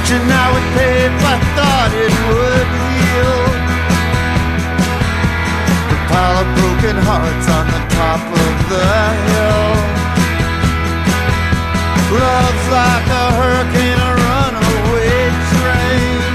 fortune I would pay if I thought it would heal the pile of broken hearts on the top of the hill. Love's like a hurricane, a runaway train.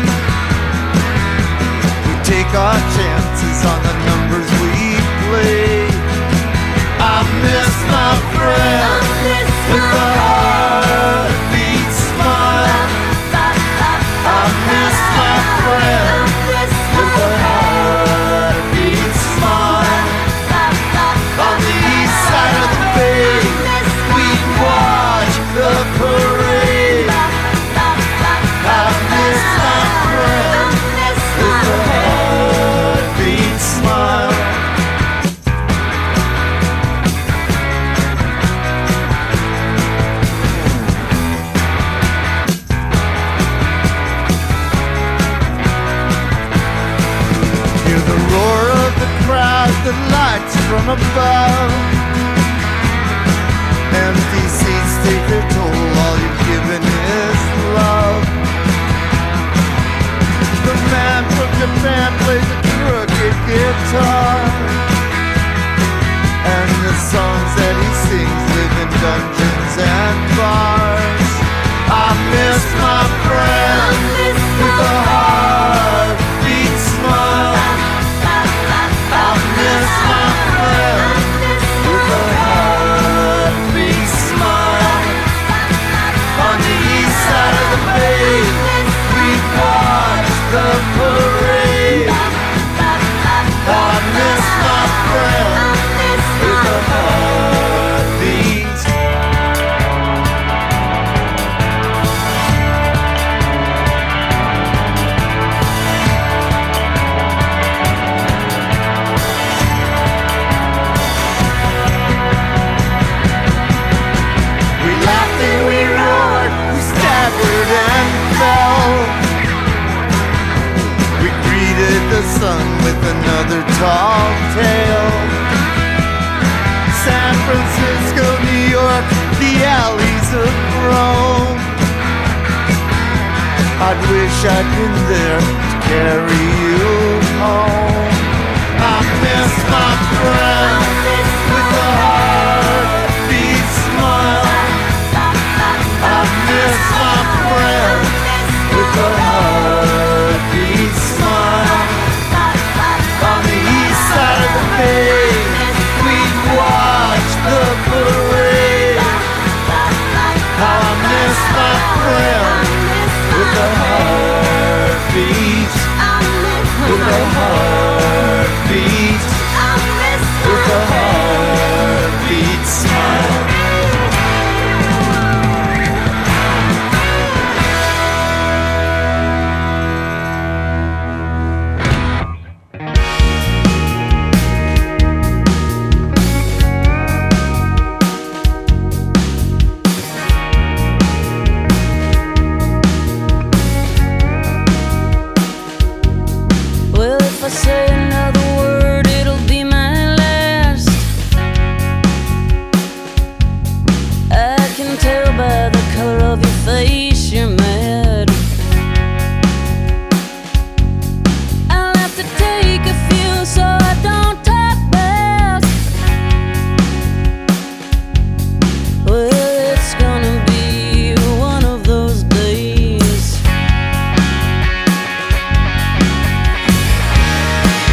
We take our chances on the numbers we play. I miss my friend with the heartbeat smile. I miss my friend with the heartbeat smile. On the east side of the bay, we'd watch the parade. I miss my friend with the heartbeat smile. Hear the roar of the crowd that lights from above. Empty seats take their toll, all you've given is love. The man from Japan plays a crooked guitar, and the songs that he sings live in dungeons and bars. I miss my friend with a heartbeat smile. I miss my friend with a heartbeat smile. On the east side of the bay, we watch the parade. I miss my friend with a heartbeat. We laughed and we roared, we staggered and fell. We greeted the sun with another tall tale. San Francisco, New York, the alleys of Rome. I'd wish I'd been there to carry you home. I miss my friend with a heartbeat smile. I miss my friend with a heartbeat smile. On the east side of the bay, we'd watch the parade. How I miss my friend with a heartbeat, with a heartbeat, with a heartbeat smile. Well, if I say another word, it'll be my last. I can tell by the color of your face you're mad. I'll have to take a few so I don't talk back. Well, it's gonna be one of those days.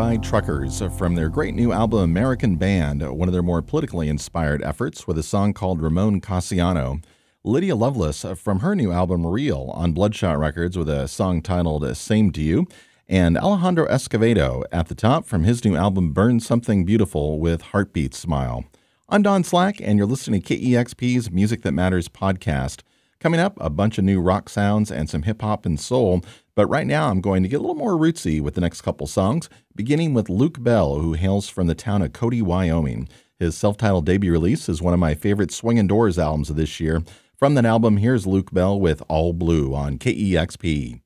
Certified Truckers from their great new album American Band, one of their more politically inspired efforts with a song called Ramon Cassiano. Lydia Lovelace from her new album Real on Bloodshot Records with a song titled Same to You. And Alejandro Escovedo at the top from his new album Burn Something Beautiful with Heartbeat Smile. I'm Don Slack, and you're listening to KEXP's Music That Matters podcast. Coming up, a bunch of new rock sounds and some hip-hop and soul. But right now, I'm going to get a little more rootsy with the next couple songs, beginning with Luke Bell, who hails from the town of Cody, Wyoming. His self-titled debut release is one of my favorite Swingin' Doors albums of this year. From that album, here's Luke Bell with All Blue on KEXP.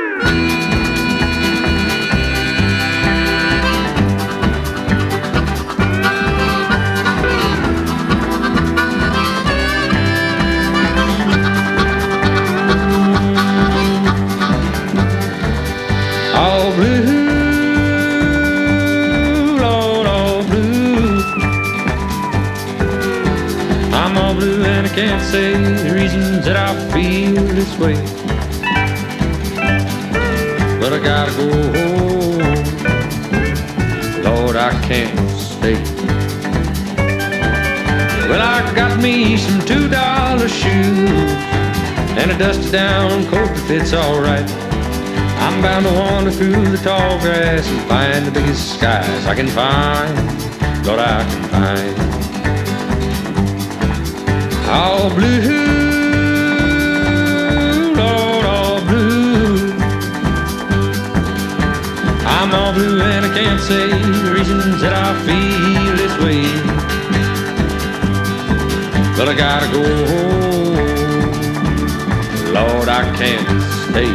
All blue, Lord, all blue. I'm all blue and I can't say the reasons that I feel this way, but I gotta go home. Lord, I can't stay. Well, I got me some $2 shoes and a dusty down coat that fits all right. I'm bound to wander through the tall grass and find the biggest skies I can find. Lord, I can find. All blue, Lord, all blue. I'm all blue and I can't say the reasons that I feel this way, but I gotta go home. Lord, I can't stay.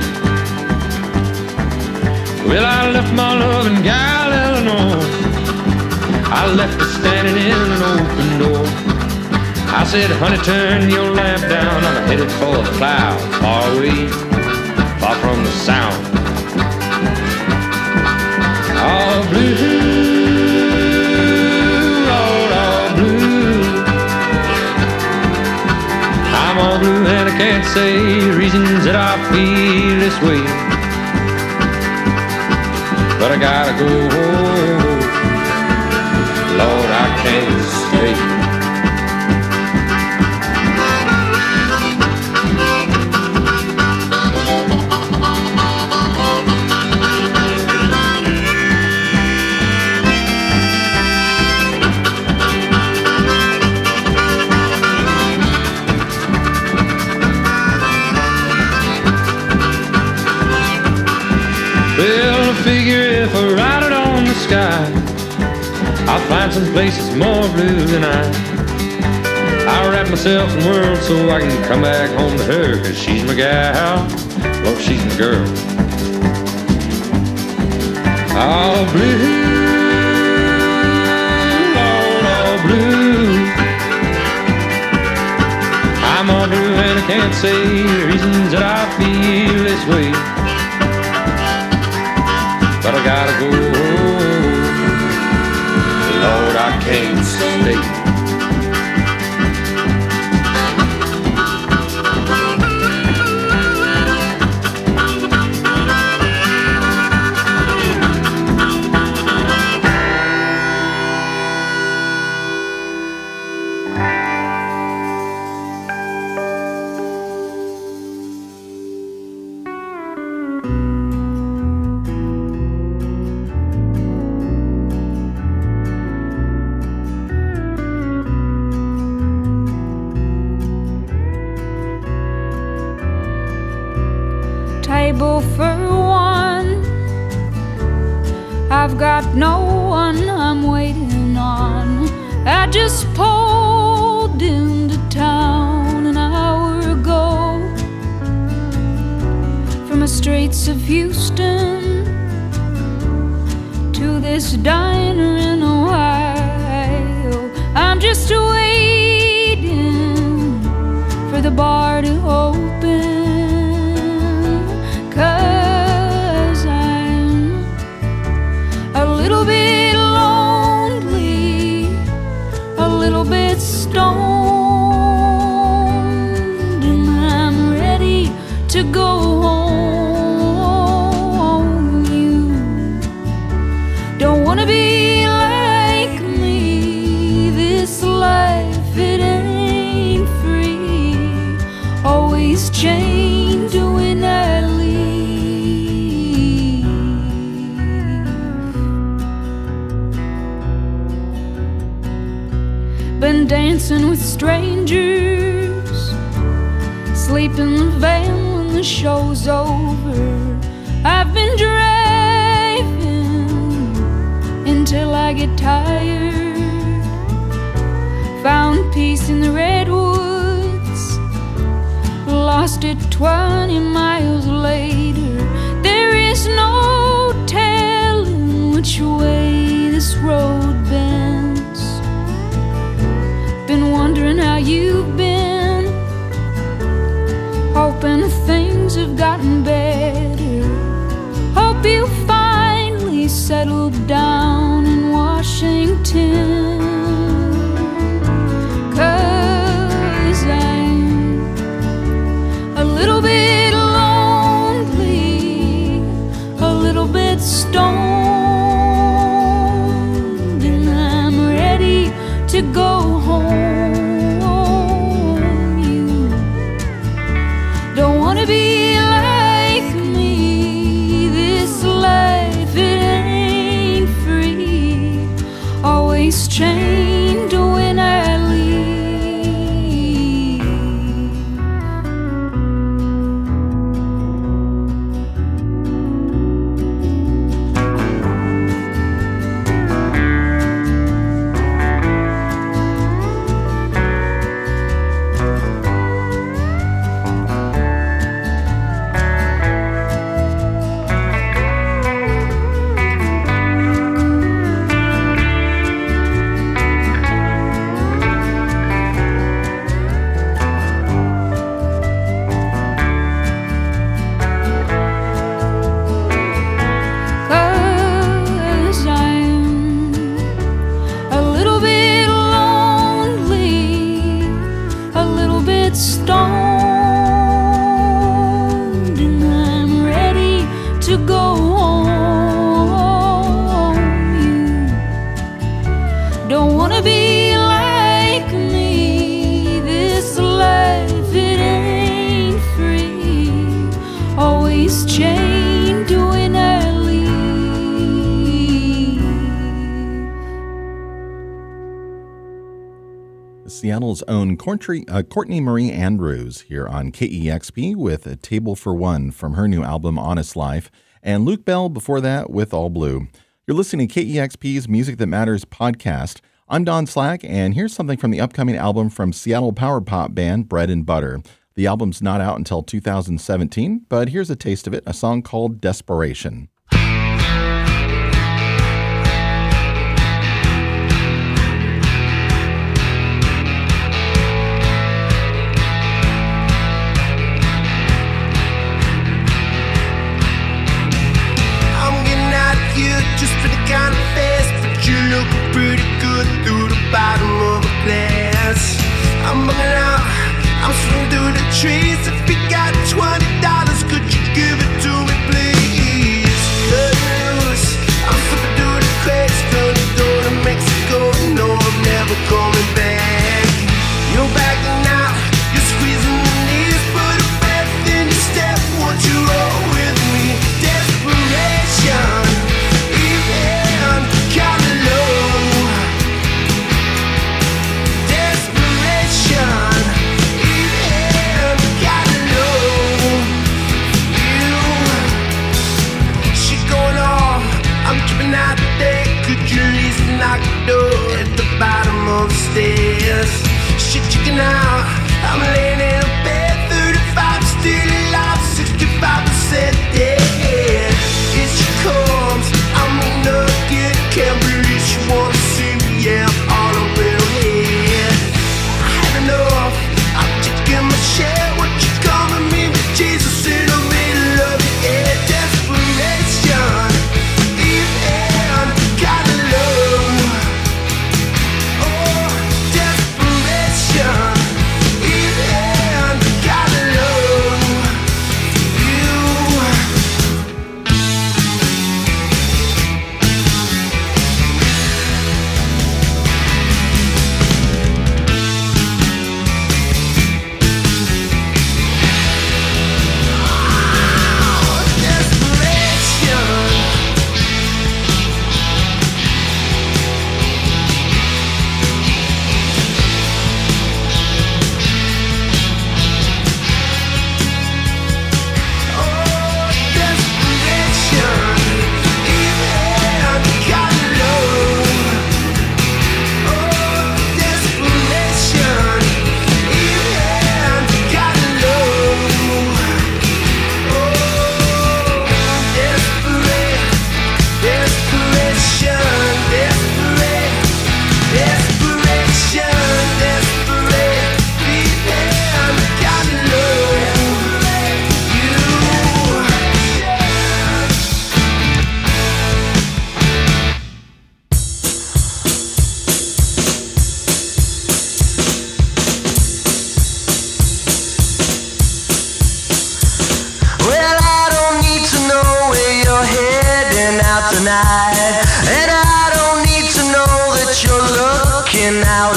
Well, I left my love in Guile, Illinois. I left her standing in an open door. I said, honey, turn your lamp down. I'm headed for the clouds, far away, far from the sound. All blue, Lord, all blue. I'm all blue and I can't say the reasons that I feel this way, but I gotta go home. Lord, I can't stay. Well, I figure if I ride it on the sky, I'll find some place that's more blue than I'll wrap myself in the world so I can come back home to her, 'cause she's my gal, well, she's my girl. All blue, Lord, all blue. I'm all blue and I can't say the reasons that I feel this way, but I gotta go home. Lord, I can't stay. Table for one, I've got no one I'm waiting on. I just pulled into town an hour ago from the streets of Houston to this diner in Ohio. I'm just waiting for the bar to open, 'cause I'm a little bit lonely, a little bit stoned, and I'm ready to go home. You don't chained when I leave. Been dancing with strangers, sleep in the van when the show's over. I've been driving until I get tired. Found peace in the redwoods, lost it 20 miles later. There is no telling which way this road bends. Been wondering how you've been, hoping things have gotten better. Hope you finally settled down in Washington. 'Cause I'm a little bit lonely, a little bit stoned, and I'm ready to go home. You don't want to be like me. This life, it ain't free. Always chained when I stoned, and I'm ready to go home. You don't want to be like me. This life, it ain't free. Always chained when I Seattle's own Courtney Marie Andrews here on KEXP with A Table for One from her new album Honest Life, and Luke Bell before that with All Blue. You're listening to KEXP's Music That Matters podcast. I'm Don Slack, and here's something from the upcoming album from Seattle power pop band Bread and Butter. The album's not out until 2017, but here's a taste of it, a song called Desperation. Just for the kind of face, but you look pretty good through the bottom of a glass. I'm bugging out, I'm swinging through the trees. If you got $20, could you give it to me, please? Cut loose, I'm slipping through the cracks, gonna go to Mexico. No, I'm never coming back. You're backing out, you're squeezing your knees, put a breath in your step. Won't you roll with me? Desperation. Knock the door at the bottom of the stairs. Shit, chicken out. I'm laying in a bed, 35 still alive, 65% dead. It she comes, I'm in the get. Can't believe she wanna see me, yeah, I'm all over her head. I had enough, I'm taking my share. What you calling me, Jesus in the middle of the air. Desperation. Desperation, even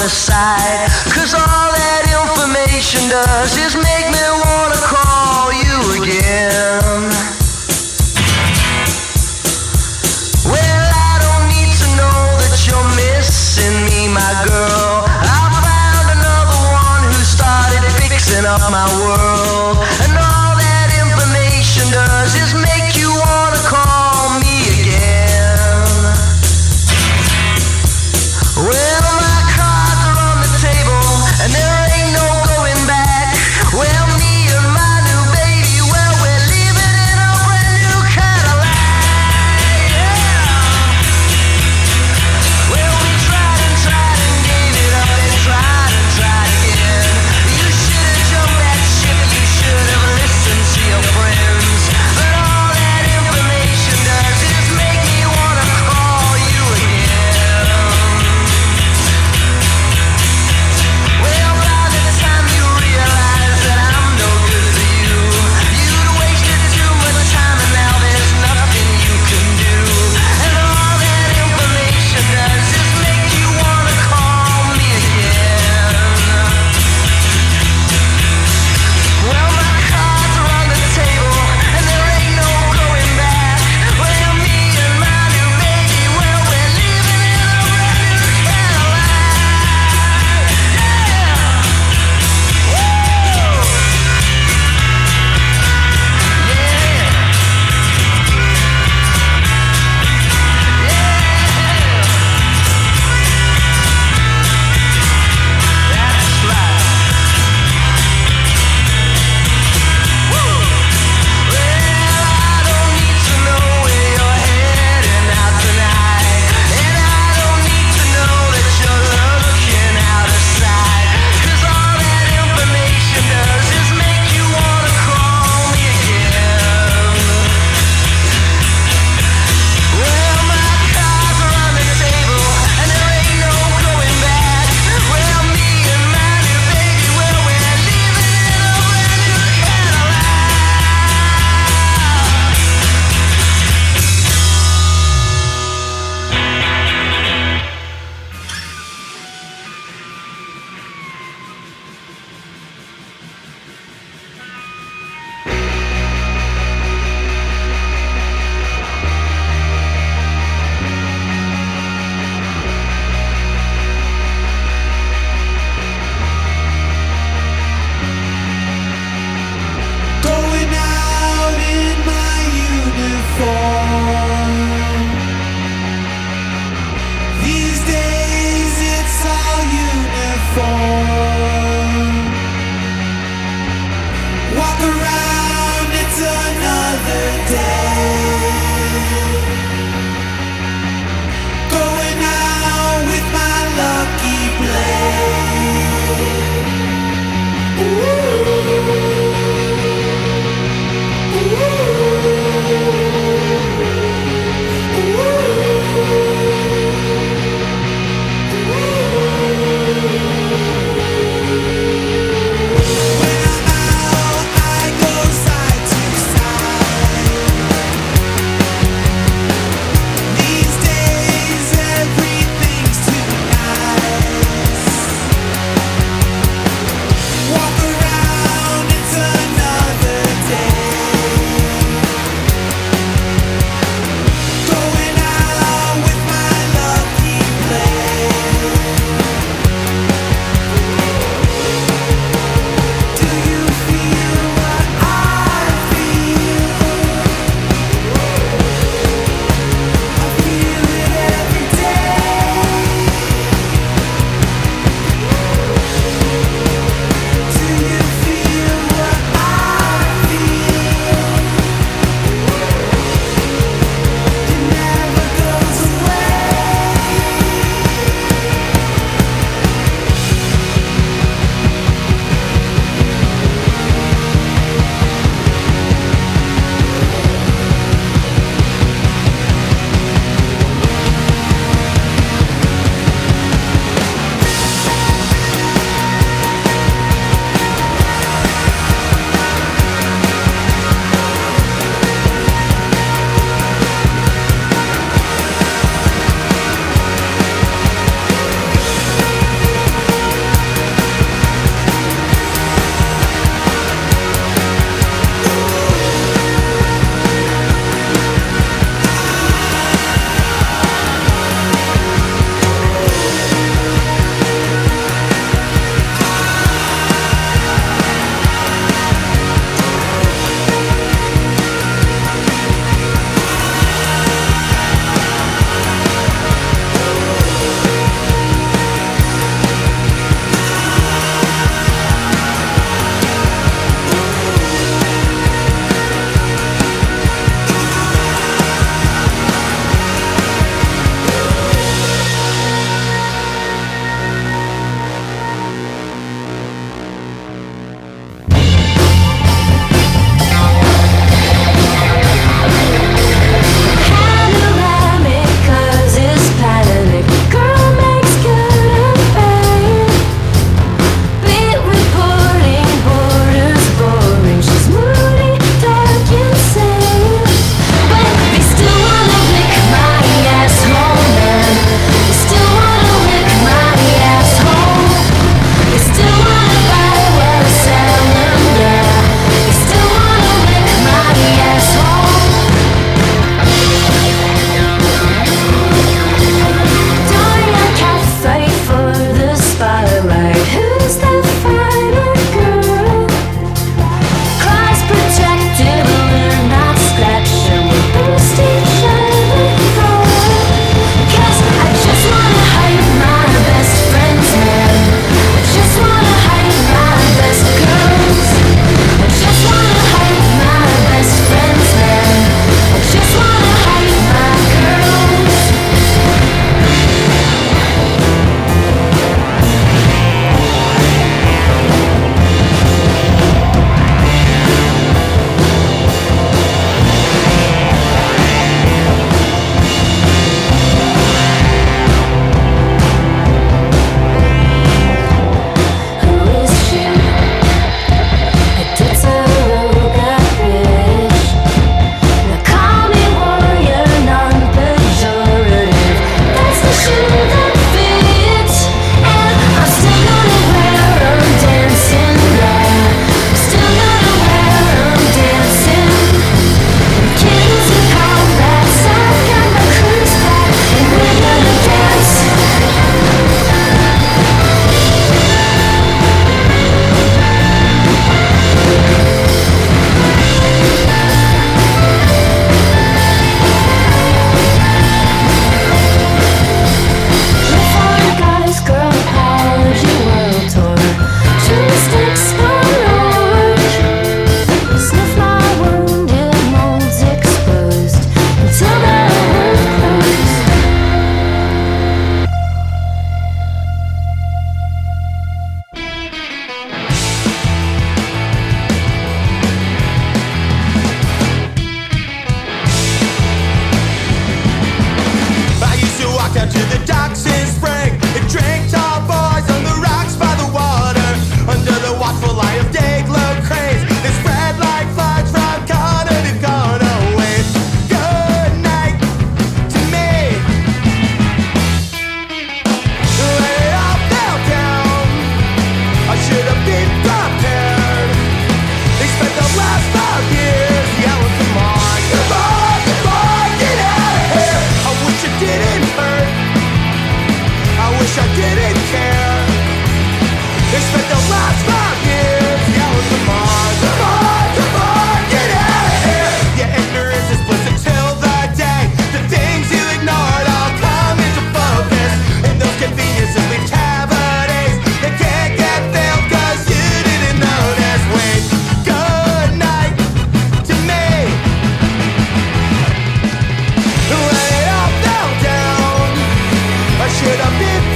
the side. Cause all that information does is make me wanna call you again. Well, I don't need to know that you're missing me, my girl. I found another one who started fixing up my world. And all that information does is make you wanna call me again. Well, my cards are on the table, and there ain't no going back. Well, me and my new baby, well, we're leaving in a brand new Cadillac. Yeah. Well, we tried and gave it up and tried again. You should have jumped that ship, you should have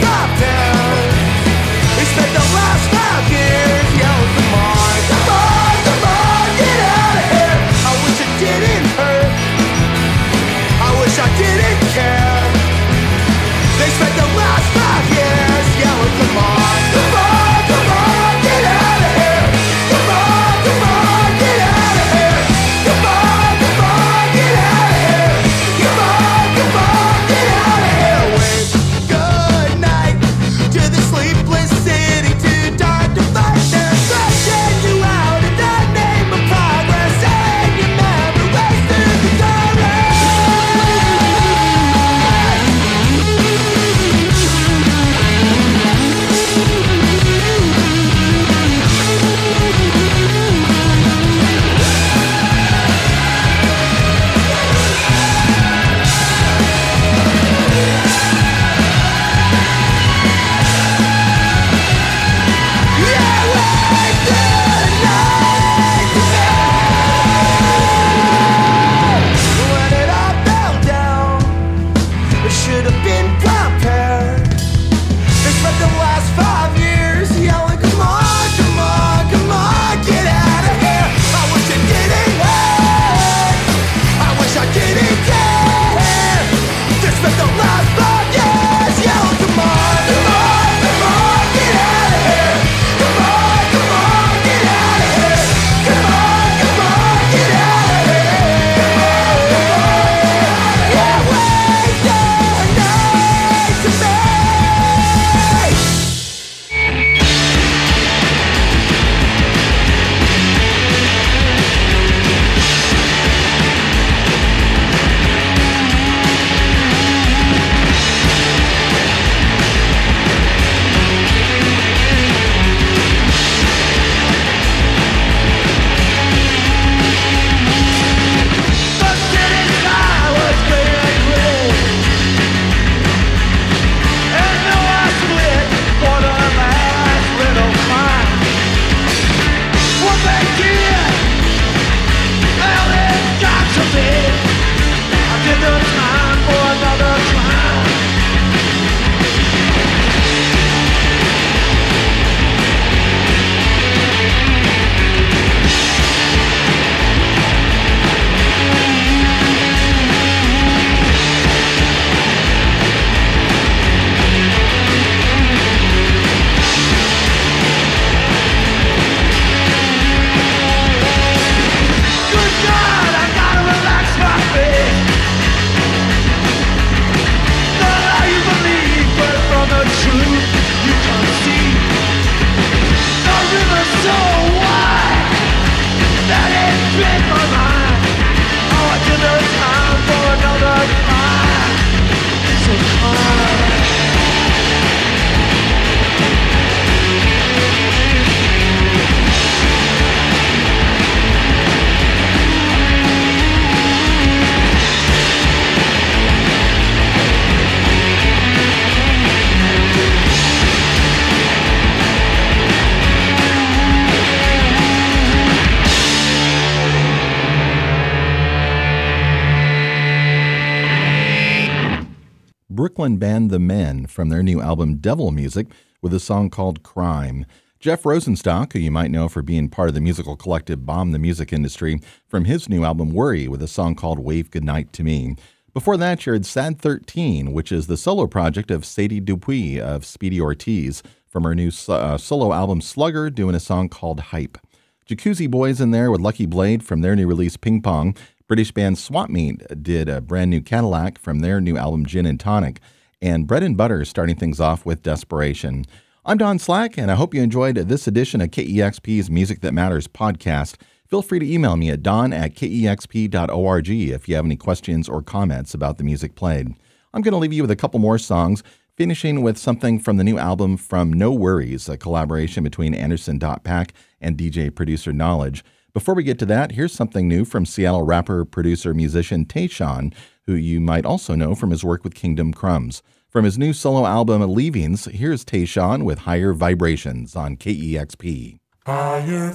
Brooklyn band The Men from their new album Devil Music with a song called Crime. Jeff Rosenstock, who you might know for being part of the musical collective Bomb the Music Industry, from his new album Worry with a song called Wave Goodnight to Me. Before that, you heard Sad 13, which is the solo project of Sadie Dupuis of Speedy Ortiz, from her new solo album Slugger, doing a song called Hype. Jacuzzi Boys in there with Lucky Blade from their new release Ping Pong. British band Swap Meet did a brand new Cadillac from their new album Gin and Tonic. And Bread and Butter starting things off with Desperation. I'm Don Slack, and I hope you enjoyed this edition of KEXP's Music That Matters podcast. Feel free to email me at don@kexp.org if you have any questions or comments about the music played. I'm going to leave you with a couple more songs, finishing with something from the new album From No Worries, a collaboration between Anderson .Paak and DJ producer Knowledge. Before we get to that, here's something new from Seattle rapper, producer, musician Tayshaun, who you might also know from his work with Kingdom Crumbs. From his new solo album Leavings, here's Tayshaun with Higher Vibrations on KEXP. Higher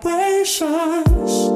vibrations.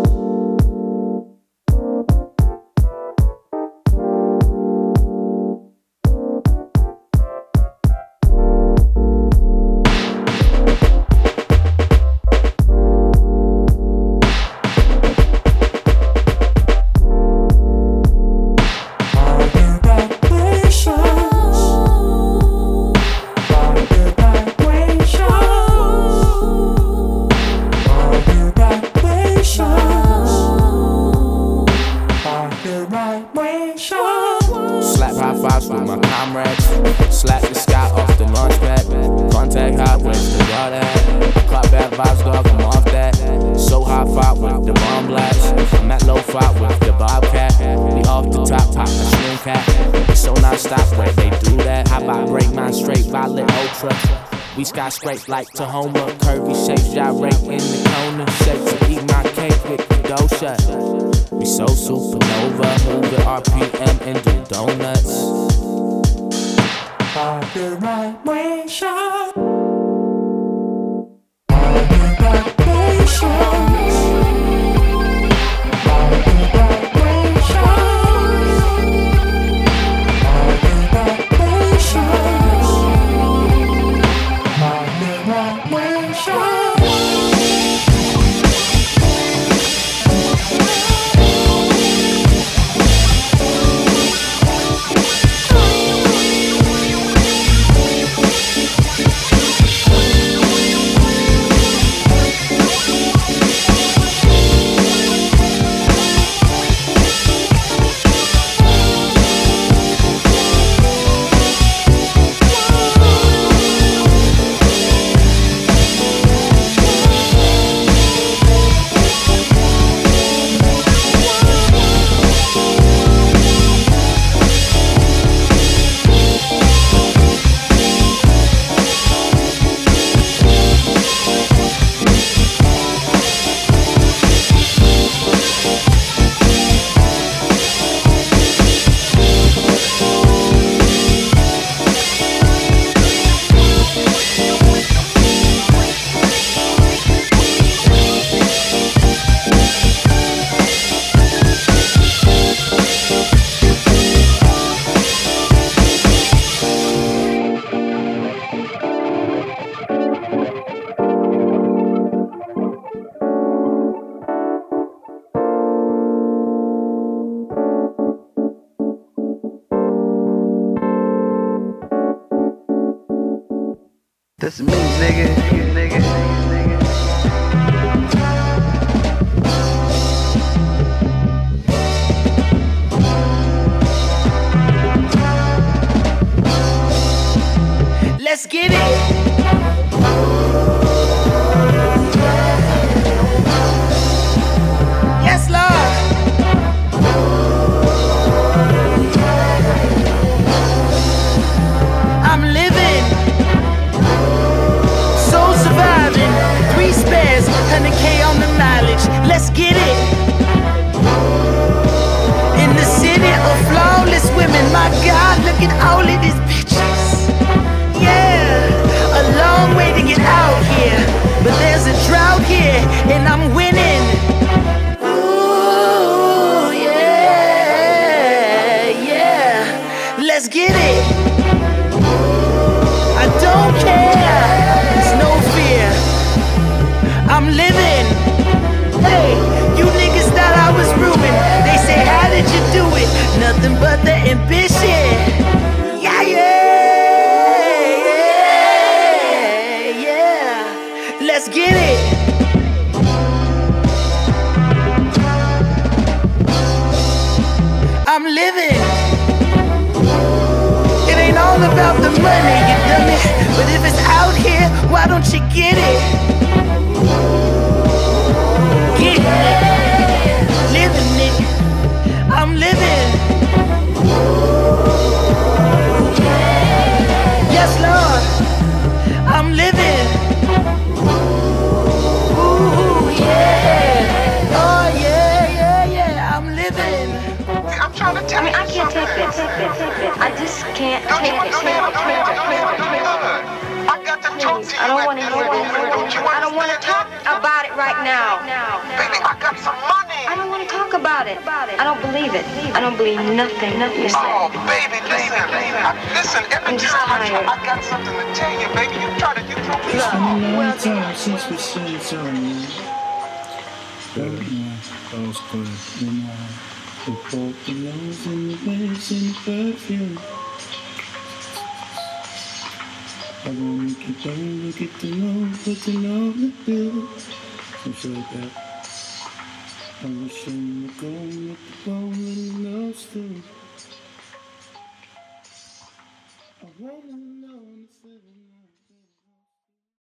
vibes, dog, I'm off that. So high five with the bomb blast. I'm at low five with the Bobcat. We off the top, pop the slim cat. So non-stop where they do that. How about break mine straight, violet ultra. We skyscrape like Tahoma. Curvy shapes gyrate in the corner. Shapes to eat my cake with the dough shut. We so supernova. Move the RPM and do donuts. Fire vibration. That's me, nigga. Let's get it. Yes, Lord. I'm living, soul surviving, 3 spares, 100K on the mileage. Let's get it. In the city of flawless women, my God, look at all of these bitches. Yeah, a long way to get out here, but there's a drought here, and I'm winning. Ooh, yeah, yeah. Let's get it. I don't care. There's no fear. I'm living. Hey, you niggas thought I was ruined. They say, how did you do it? Nothing but the ambition. Yeah, yeah, yeah. Let's get it. I'm living. It ain't all about the money, you dummy. But if it's out here, why don't you get it? Getting it, living it. I'm living. Yes, Lord, I'm living. Ooh, yeah. Oh, yeah, yeah, yeah. I'm living. I'm trying to tell you. I can't take this. I just can't take it. I don't want to hear it. I don't want to talk about it right now. Baby, I got some money. I don't want to talk about it. I don't believe it. I don't believe nothing you say. Oh, baby, listen. Every time I got something to tell you, baby. You try to, It's been a long time since we seen each other, man. That was good. We both the nose and the face and the perfume. I wanna get down, look at the know, but to know the bill. Something like that. I wish I would go with the bone and the nose too. I wanna know.